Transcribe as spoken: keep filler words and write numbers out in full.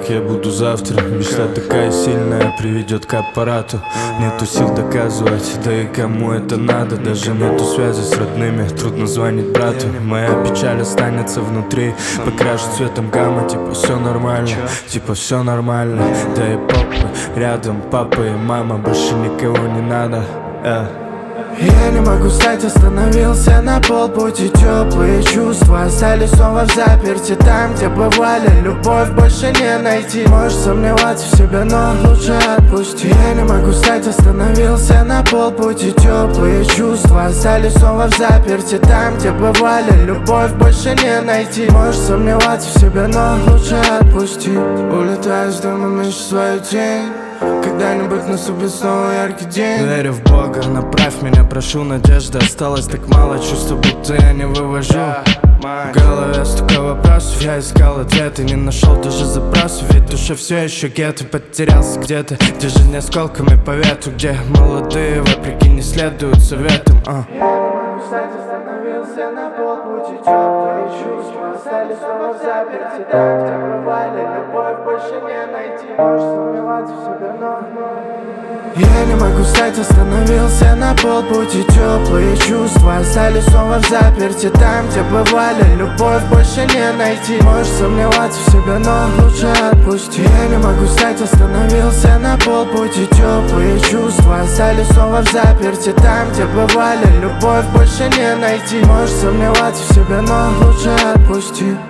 я буду завтра. Мечта такая сильная, приведет к аппарату. Нету сил доказывать, да и кому это надо. Даже нету связи с родными, трудно звонить брату. Моя печаль останется внутри, покрашу цветом гамма. Типа все нормально, типа все нормально. Да и папа рядом, папа и мама, больше никого не надо. yeah. Я не могу встать, остановился на полпути. Теплые чувства остались снова в заперти. Там, где бывали, любовь больше не найти. Можешь сомневаться в себе, но лучше отпусти. Я не могу встать, остановился на полпути. Теплые чувства остались снова в заперти. Там, где бывали, любовь больше не найти. Можешь сомневаться в себе, но лучше отпусти. Улетаю с дома, меньше свою тень. Когда-нибудь наступит снова яркий день. Верю в Бога, направь меня, прошу, надежды. Осталось так мало, чувств, будто я не вывожу. В голове столько вопросов, я искал ответы, не нашел даже запросов. Ведь в душе все еще гетто, потерялся где-то, где жизнь осколками по ветру, где молодые вопреки не следуют советам. uh. Кстати, остановился на полпути. Теплые чувства остались снова в заперти. Там, где бывали, любовь больше не найти. Можешь сомневаться в себе, но я не могу встать, остановился на полпути. Теплые чувства остались снова в заперти. Там, где бывали, любовь больше не найти. Можешь сомневаться в себе, но лучше отпусти. Я не могу встать, остановился на полпути. Теплые чувства остались снова в заперти. Там, где бывали, любовь больше не найти. Можешь сомневаться в себе, но лучше отпусти.